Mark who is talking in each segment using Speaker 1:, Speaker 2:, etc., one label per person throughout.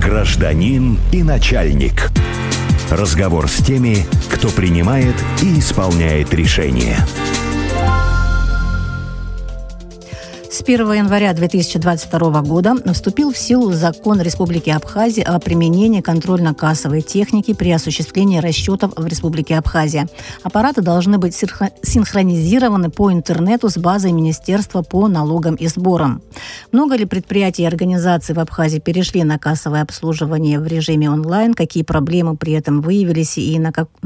Speaker 1: Гражданин и начальник. Разговор с теми, кто принимает и исполняет решения.
Speaker 2: С 1 января 2022 года вступил в силу закон Республики Абхазия о применении контрольно-кассовой техники при осуществлении расчетов в Республике Абхазия. Аппараты должны быть синхронизированы по интернету с базой Министерства по налогам и сборам. Много ли предприятий и организаций в Абхазии перешли на кассовое обслуживание в режиме онлайн? Какие проблемы при этом выявились и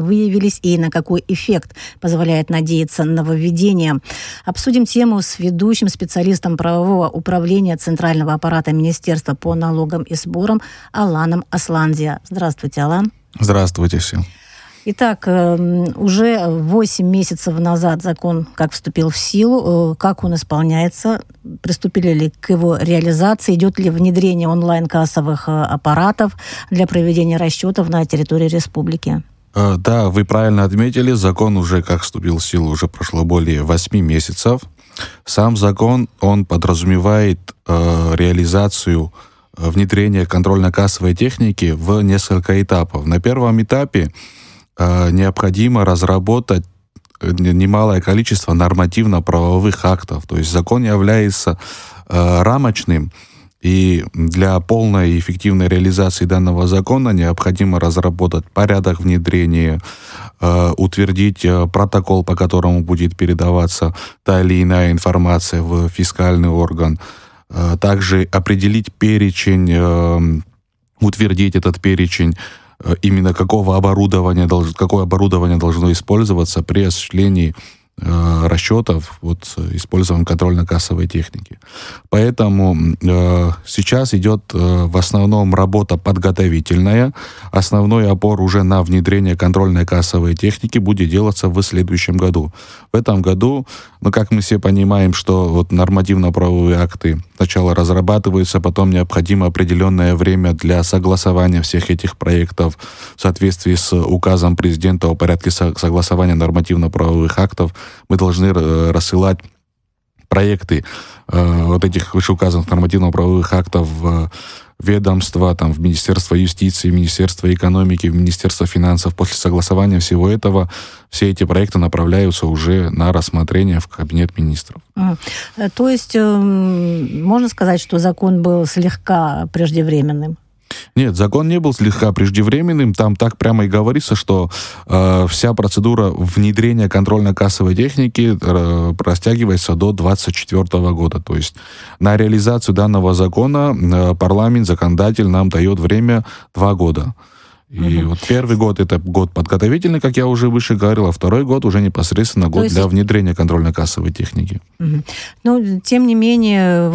Speaker 2: на какой эффект позволяет надеяться нововведение? Обсудим тему с ведущим специалистом правового управления Центрального аппарата Министерства по налогам и сборам Аланом Асландия. Здравствуйте, Алан.
Speaker 3: Здравствуйте всем.
Speaker 2: Итак, уже 8 месяцев назад закон как вступил в силу, как он исполняется, приступили ли к его реализации, идет ли внедрение онлайн-кассовых аппаратов для проведения расчетов на территории республики?
Speaker 3: Да, вы правильно отметили, закон уже как вступил в силу, уже прошло более 8 месяцев. Сам закон, он подразумевает реализацию внедрения контрольно-кассовой техники в несколько этапов. На первом этапе необходимо разработать немалое количество нормативно-правовых актов. То есть закон является рамочным, и для полной и эффективной реализации данного закона необходимо разработать порядок внедрения, утвердить протокол, по которому будет передаваться та или иная информация в фискальный орган, также определить перечень, утвердить этот перечень, именно какое оборудование должно использоваться при осуществлении расчетов с использованием контрольно-кассовой техники. Поэтому сейчас идет в основном работа подготовительная. Основной опор уже на внедрение контрольно-кассовой техники будет делаться в следующем году. В этом году, как мы все понимаем, что нормативно-правовые акты сначала разрабатываются, потом необходимо определенное время для согласования всех этих проектов в соответствии с указом президента о порядке согласования нормативно-правовых актов. Мы должны рассылать проекты этих вышеуказанных нормативно-правовых актов в ведомства, в Министерство юстиции, в Министерство экономики, в Министерство финансов. После согласования всего этого все эти проекты направляются уже на рассмотрение в Кабинет министров.
Speaker 2: То есть можно сказать, что закон был слегка преждевременным?
Speaker 3: Нет, закон не был слегка преждевременным. Там так прямо и говорится, что вся процедура внедрения контрольно-кассовой техники растягивается до 2024 года. То есть на реализацию данного закона парламент, законодатель нам дает время 2 года. И первый год — это год подготовительный, как я уже выше говорил, а второй год уже непосредственно год для внедрения контрольно-кассовой техники.
Speaker 2: Но, тем не менее,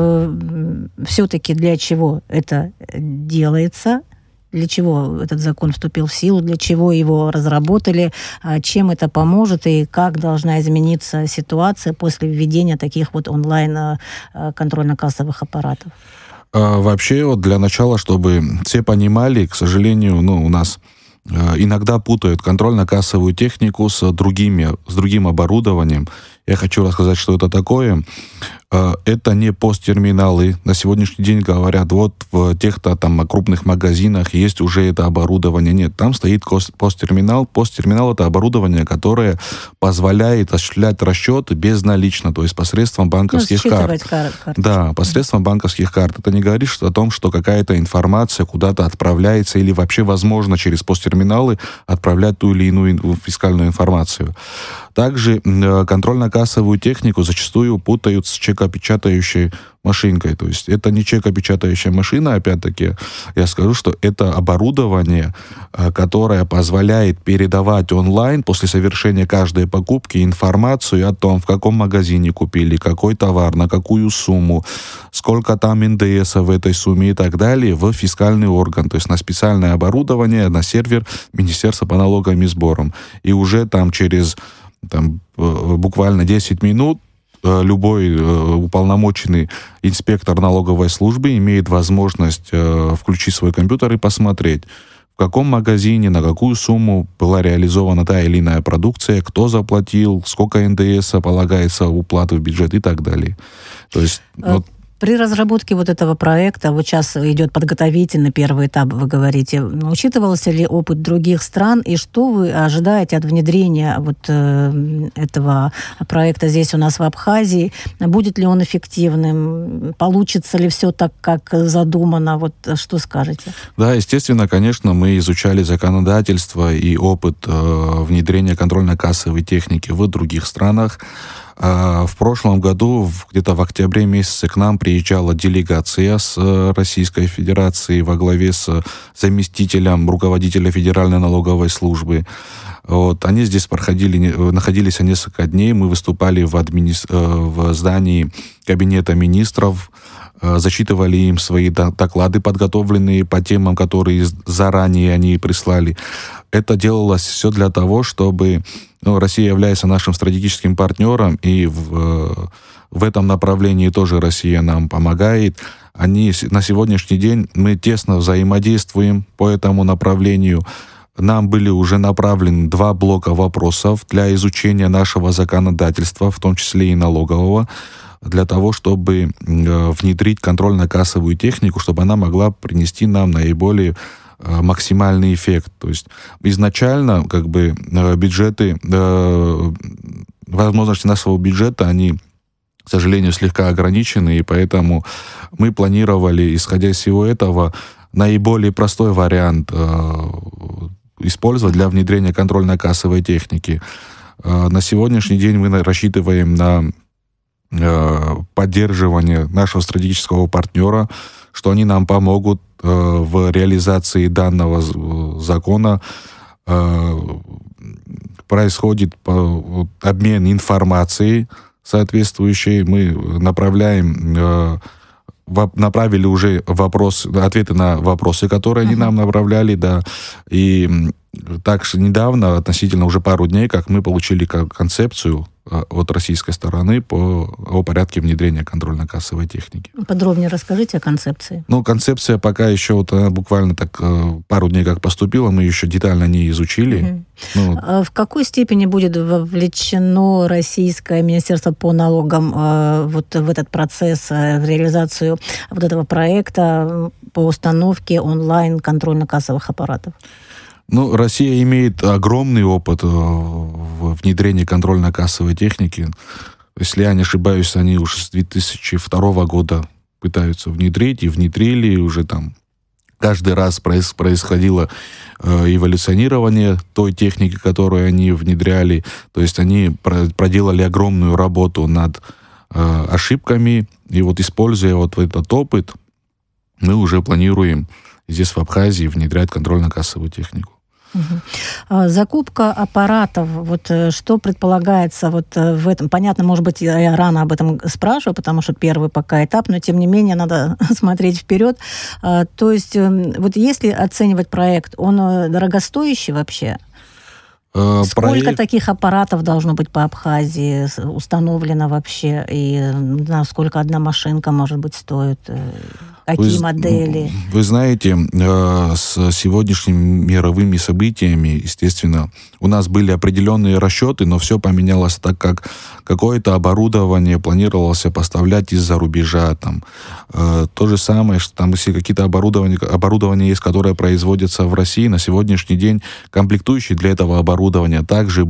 Speaker 2: все-таки для чего это делается? Для чего этот закон вступил в силу? Для чего его разработали? Чем это поможет? И как должна измениться ситуация после введения таких онлайн контрольно-кассовых аппаратов?
Speaker 3: Вообще, для начала, чтобы все понимали, к сожалению, у нас иногда путают контрольно-кассовую технику с другим оборудованием. Я хочу рассказать, что это такое. Это не посттерминалы. На сегодняшний день говорят, в тех-то крупных магазинах есть уже это оборудование. Нет, там стоит посттерминал. Посттерминал — это оборудование, которое позволяет осуществлять расчеты безналично, то есть посредством банковских карт. Да, посредством банковских карт. Это не говорит о том, что какая-то информация куда-то отправляется или вообще возможно через посттерминалы отправлять ту или иную фискальную информацию. Также контрольно-кассовую технику зачастую путают с чекопечатающей машинкой. То есть это не чекопечатающая машина, опять-таки, я скажу, что это оборудование, которое позволяет передавать онлайн после совершения каждой покупки информацию о том, в каком магазине купили, какой товар, на какую сумму, сколько там НДС в этой сумме и так далее, в фискальный орган, то есть на специальное оборудование, на сервер Министерства по налогам и сборам. И уже через буквально 10 минут любой уполномоченный инспектор налоговой службы имеет возможность включить свой компьютер и посмотреть, в каком магазине, на какую сумму была реализована та или иная продукция, кто заплатил, сколько НДС полагается уплаты в бюджет и так далее. То есть
Speaker 2: При разработке вот этого проекта, вот сейчас идет подготовительный первый этап, вы говорите, учитывался ли опыт других стран, и что вы ожидаете от внедрения вот этого проекта здесь у нас в Абхазии? Будет ли он эффективным? Получится ли все так, как задумано? Вот что скажете?
Speaker 3: Да, естественно, конечно, мы изучали законодательство и опыт внедрения контрольно-кассовой техники в других странах. В прошлом году, где-то в октябре месяце, к нам приезжала делегация с Российской Федерации во главе с заместителем руководителя Федеральной налоговой службы. Вот, они здесь находились несколько дней. Мы выступали в здании Кабинета министров, зачитывали им свои доклады, подготовленные по темам, которые заранее они прислали. Это делалось все для того, чтобы... Россия является нашим стратегическим партнером, и в этом направлении тоже Россия нам помогает. На сегодняшний день мы тесно взаимодействуем по этому направлению. Нам были уже направлены 2 блока вопросов для изучения нашего законодательства, в том числе и налогового, для того, чтобы внедрить контрольно-кассовую технику, чтобы она могла принести нам наиболее максимальный эффект. То есть изначально бюджеты, возможности нашего бюджета, они, к сожалению, слегка ограничены, и поэтому мы планировали, исходя из всего этого, наиболее простой вариант использовать для внедрения контрольно-кассовой техники. На сегодняшний день мы рассчитываем на поддерживание нашего стратегического партнера, что они нам помогут в реализации данного закона. Происходит обмен информацией соответствующей. Мы направили уже ответы на вопросы, которые они нам направляли, да. И также недавно, относительно уже пару дней, как мы получили концепцию от российской стороны о порядке внедрения контрольно-кассовой техники.
Speaker 2: Подробнее расскажите о концепции.
Speaker 3: Концепция пока еще буквально так пару дней как поступила, мы еще детально не изучили.
Speaker 2: В какой степени будет вовлечено Российское Министерство по налогам вот в этот процесс, в реализацию вот этого проекта по установке онлайн контрольно-кассовых аппаратов?
Speaker 3: Россия имеет огромный опыт в внедрении контрольно-кассовой техники. Если я не ошибаюсь, они уже с 2002 года пытаются внедрить, и внедрили, уже там каждый раз происходило эволюционирование той техники, которую они внедряли. То есть они проделали огромную работу над ошибками, и используя этот опыт, мы уже планируем здесь, в Абхазии, внедрять контрольно-кассовую технику.
Speaker 2: Закупка аппаратов, что предполагается в этом? Понятно, может быть, я рано об этом спрашиваю, потому что первый пока этап, но тем не менее надо смотреть вперед. То есть, если оценивать проект, он дорогостоящий вообще? Сколько таких аппаратов должно быть по Абхазии установлено вообще? И сколько одна машинка, может быть, стоит? Какие модели?
Speaker 3: Вы знаете, с сегодняшними мировыми событиями, естественно, у нас были определенные расчеты, но все поменялось так, как какое-то оборудование планировалось поставлять из-за рубежа. То же самое, что если какие-то оборудования есть, которые производятся в России, на сегодняшний день комплектующие для этого оборудования также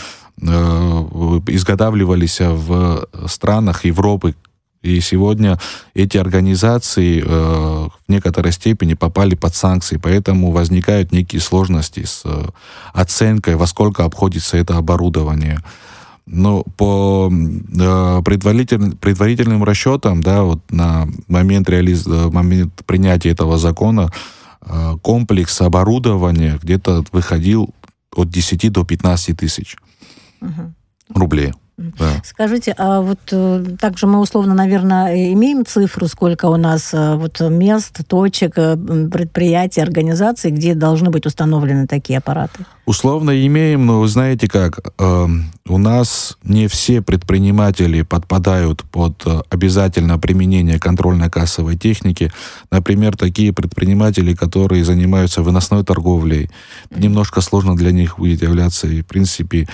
Speaker 3: изготавливались в странах Европы. И сегодня эти организации в некоторой степени попали под санкции, поэтому возникают некие сложности с оценкой, во сколько обходится это оборудование. Но по предварительным расчетам, на момент принятия этого закона, комплекс оборудования где-то выходил от 10 до 15 тысяч рублей. Да.
Speaker 2: Скажите, также мы условно, наверное, имеем цифру, сколько у нас мест, точек, предприятий, организаций, где должны быть установлены такие аппараты?
Speaker 3: Условно имеем, но вы знаете как, у нас не все предприниматели подпадают под обязательное применение контрольно-кассовой техники. Например, такие предприниматели, которые занимаются выносной торговлей, немножко сложно для них будет являться, и в принципе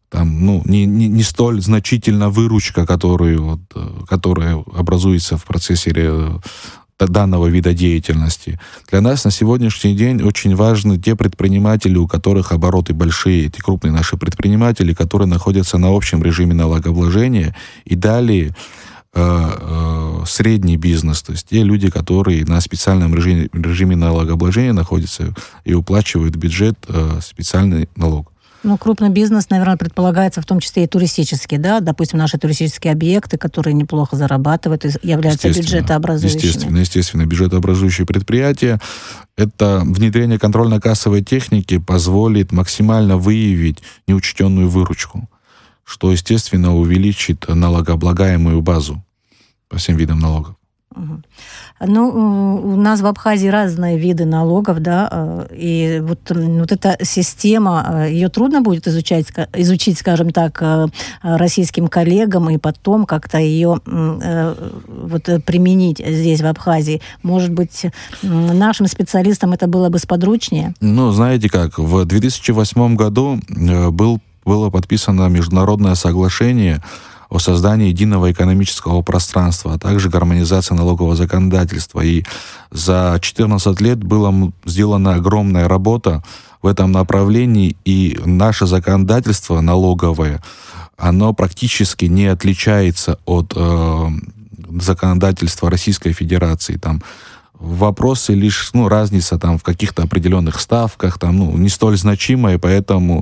Speaker 3: там, ну, не столь значительна выручка, которая образуется в процессе данного вида деятельности. Для нас на сегодняшний день очень важны те предприниматели, у которых обороты большие, эти крупные наши предприниматели, которые находятся на общем режиме налогообложения, и далее средний бизнес, то есть те люди, которые на специальном режиме налогообложения находятся и уплачивают в бюджет специальный налог.
Speaker 2: Ну, крупный бизнес, наверное, предполагается в том числе и туристический, да? Допустим, наши туристические объекты, которые неплохо зарабатывают и являются бюджетообразующими.
Speaker 3: Естественно, бюджетообразующие предприятия. Это внедрение контрольно-кассовой техники позволит максимально выявить неучтенную выручку, что, естественно, увеличит налогооблагаемую базу по всем видам налогов.
Speaker 2: Ну, у нас в Абхазии разные виды налогов, да, и вот эта система, ее трудно будет изучить, скажем так, российским коллегам и потом как-то ее применить здесь, в Абхазии. Может быть, нашим специалистам это было бы сподручнее?
Speaker 3: Ну, знаете как, в 2008 году было подписано международное соглашение о создании единого экономического пространства, а также гармонизации налогового законодательства. И за 14 лет была сделана огромная работа в этом направлении, и наше законодательство налоговое, оно практически не отличается от законодательства Российской Федерации. Там вопросы лишь, разница там в каких-то определенных ставках, там, не столь значительная, поэтому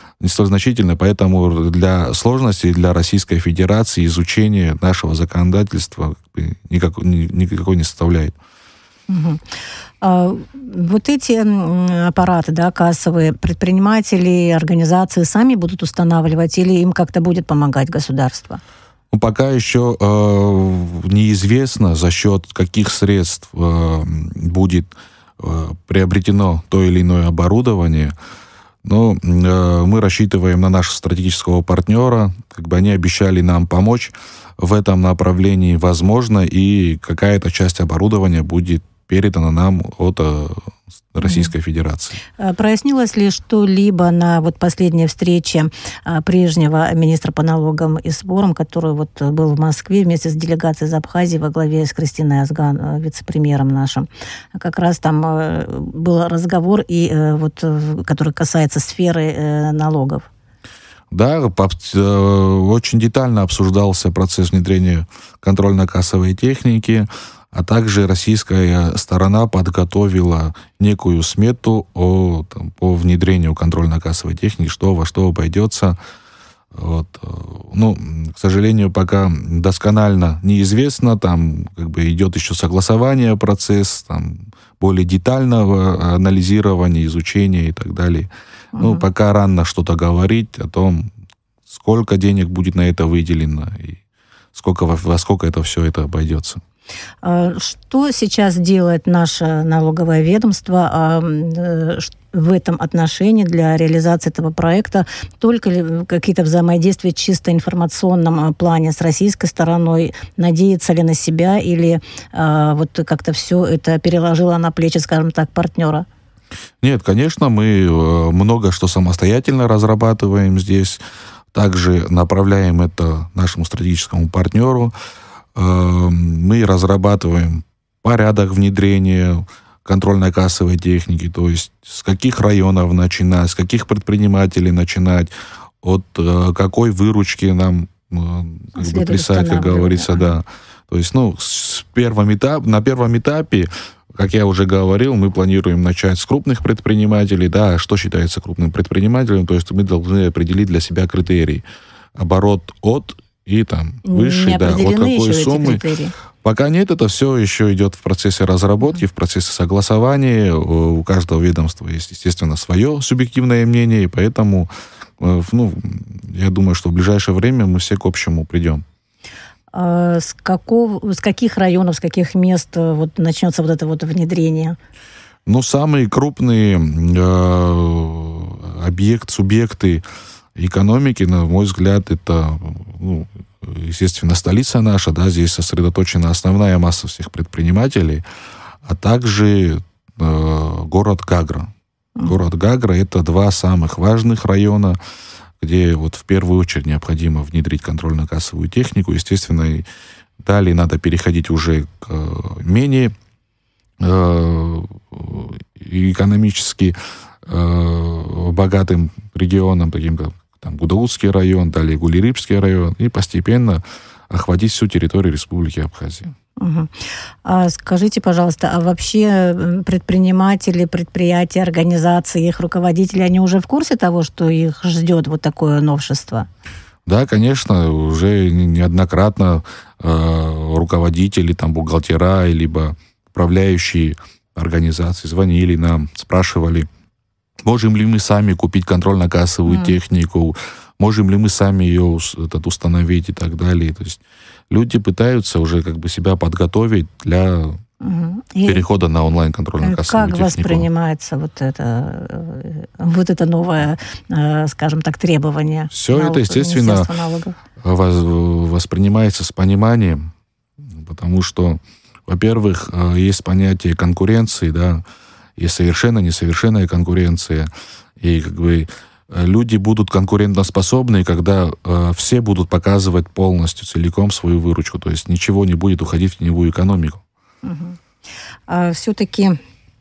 Speaker 3: для сложности для Российской Федерации изучение нашего законодательства никакой не составляет.
Speaker 2: Угу. Вот эти аппараты, да, кассовые, предприниматели, организации сами будут устанавливать или им как-то будет помогать государство?
Speaker 3: Пока еще неизвестно, за счет каких средств будет приобретено то или иное оборудование. Но мы рассчитываем на нашего стратегического партнера, они обещали нам помочь в этом направлении, возможно, и какая-то часть оборудования будет передана нам от Российской Федерации.
Speaker 2: Прояснилось ли что-либо на последней встрече прежнего министра по налогам и сборам, который был в Москве вместе с делегацией из Абхазии во главе с Кристиной Азган, вице-премьером нашим? Как раз там был разговор, который касается сферы налогов.
Speaker 3: Да, очень детально обсуждался процесс внедрения контрольно-кассовой техники, а также российская сторона подготовила некую смету по внедрению контрольно-кассовой техники, что во что обойдется. К сожалению, пока досконально неизвестно, там идет еще согласование, процесс, там более детального анализирования, изучения и так далее. Пока рано что-то говорить о том, сколько денег будет на это выделено и во сколько это все обойдется.
Speaker 2: Что сейчас делает наше налоговое ведомство в этом отношении для реализации этого проекта? Только ли какие-то взаимодействия в чисто информационном плане с российской стороной? Надеется ли на себя или как-то все это переложило на плечи, скажем так, партнера?
Speaker 3: Нет, конечно, мы много что самостоятельно разрабатываем здесь. Также направляем это нашему стратегическому партнеру. Мы разрабатываем порядок внедрения контрольно-кассовой техники, то есть с каких районов начинать, с каких предпринимателей начинать, от какой выручки нам плясать, как говорится, да. То есть, на первом этапе, как я уже говорил, мы планируем начать с крупных предпринимателей, да, что считается крупным предпринимателем, то есть мы должны определить для себя критерий. Оборот от и выше, да, от какой суммы. Пока нет, это все еще идет в процессе разработки, в процессе согласования. У каждого ведомства есть, естественно, свое субъективное мнение, и поэтому, я думаю, что в ближайшее время мы все к общему придем.
Speaker 2: С каких районов, с каких мест начнется это внедрение?
Speaker 3: Самые крупные субъекты экономики, на мой взгляд, это, естественно, столица наша, да, здесь сосредоточена основная масса всех предпринимателей, а также город Гагра. Город Гагра — это два самых важных района, где вот в первую очередь необходимо внедрить контрольно-кассовую технику. Естественно, и далее надо переходить уже к менее экономически богатым регионам, таким как там Гудаутский район, далее Гулирыбский район, и постепенно охватить всю территорию Республики Абхазия.
Speaker 2: Угу. Скажите, пожалуйста, а вообще предприниматели, предприятия, организации, их руководители, они уже в курсе того, что их ждет вот такое новшество?
Speaker 3: Да, конечно, уже неоднократно руководители, там, бухгалтера, либо управляющие организации звонили нам, спрашивали, можем ли мы сами купить контрольно-кассовую технику, можем ли мы сами ее установить и так далее. То есть люди пытаются уже как бы себя подготовить для перехода на онлайн-контрольно-кассовую технику.
Speaker 2: Как воспринимается вот это новое, скажем так, требование?
Speaker 3: Все это, естественно, воспринимается с пониманием, потому что, во-первых, есть понятие конкуренции, да, есть совершенно несовершенная конкуренция, и как бы люди будут конкурентоспособны, когда все будут показывать полностью, целиком свою выручку, то есть ничего не будет уходить в теневую экономику.
Speaker 2: Все-таки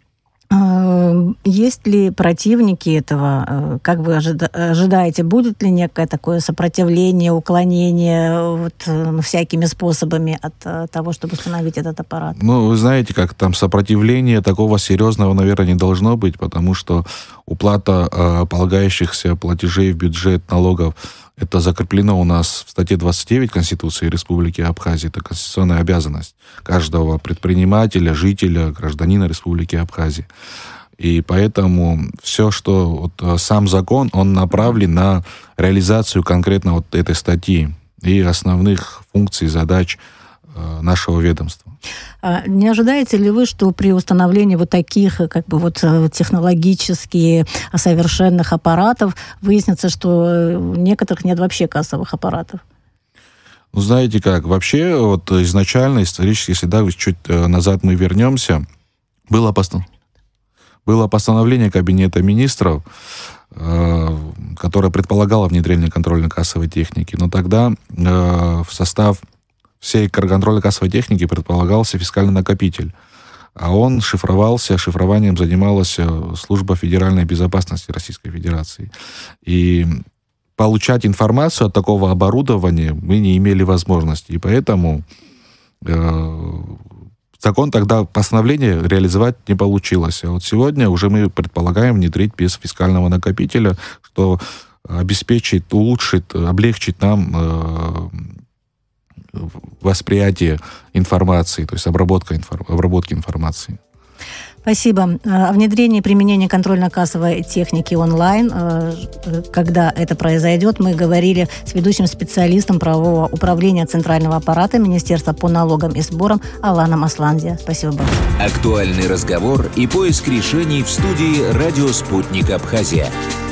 Speaker 2: есть ли противники этого? Как вы ожидаете, будет ли некое такое сопротивление, уклонение всякими способами от того, чтобы установить этот аппарат?
Speaker 3: Ну, вы знаете, как там сопротивления такого серьезного, наверное, не должно быть, потому что уплата полагающихся платежей в бюджет налогов, это закреплено у нас в статье 29 Конституции Республики Абхазия. Это конституционная обязанность каждого предпринимателя, жителя, гражданина Республики Абхазия. И поэтому все, что сам закон, он направлен на реализацию конкретно вот этой статьи и основных функций, задач нашего ведомства.
Speaker 2: Не ожидаете ли вы, что при установлении вот таких технологически совершенных аппаратов выяснится, что у некоторых нет вообще кассовых аппаратов?
Speaker 3: Ну, знаете как, вообще изначально, исторически, если чуть назад мы вернемся, было постановление Кабинета министров, которое предполагало внедрение контрольно-кассовой техники, но тогда в состав всей контрольно-кассовой техники предполагался фискальный накопитель, а он шифрованием занималась служба федеральной безопасности Российской Федерации. И получать информацию от такого оборудования мы не имели возможности, и поэтому закон тогда, постановление реализовать не получилось. А вот сегодня уже мы предполагаем внедрить без фискального накопителя, что обеспечит, улучшит, облегчит нам восприятие информации, то есть обработки информации.
Speaker 2: Спасибо. О внедрении и применении контрольно-кассовой техники онлайн, когда это произойдет, мы говорили с ведущим специалистом правового управления Центрального аппарата Министерства по налогам и сборам Аланом Асландзе. Спасибо большое.
Speaker 1: Актуальный разговор и поиск решений в студии «Радио Спутник Абхазия».